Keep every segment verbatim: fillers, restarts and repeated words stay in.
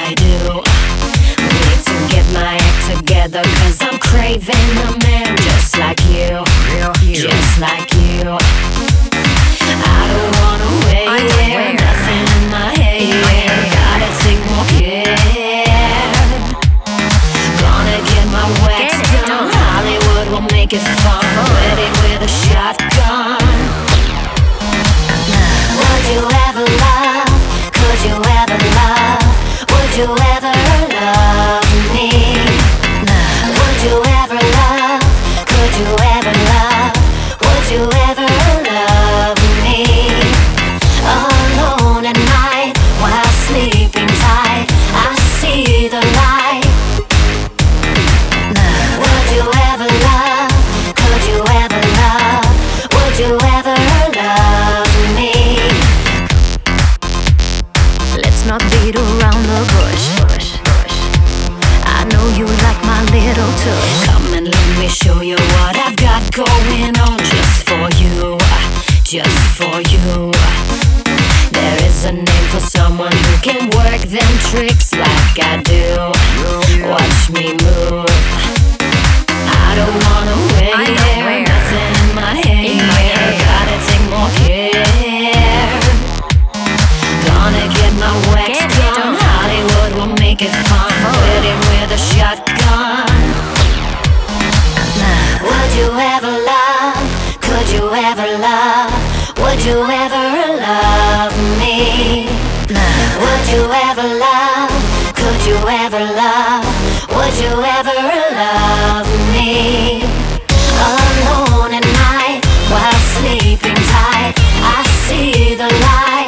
I do. Need to get my act together, cause I'm craving a man just like you, just like you. I don't wanna wait, nothing in my head, gotta take more care. Gonna get my wax done, Hollywood will make it fun, ready with a shotgun. Would you ever love, could you ever love, would you ever love me? Would you ever love, could you ever love, would you ever love me? Alone at night, while sleeping tight, I see the light. Would you ever love, could you ever love, would you ever love me? Let's not beat around the bush. I know you like my little touch. Come and let me show you what I've got going on, just for you, just for you. There is a name for someone who can work them tricks like I do. Watch me move, I don't wanna wait, nothing in my head, gotta take more care. Gonna get my wax done, Hollywood will make it fun, ready with a shotgun. Would you ever love, could you ever love, would you ever love me? Would you ever love, could you ever love, would you ever love me? Alone at night, while sleeping tight, I see the light.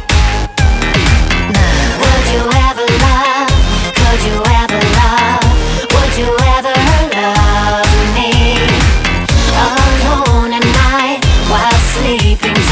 Would you ever love, could you ever love, would you ever love me? Alone at night, while sleeping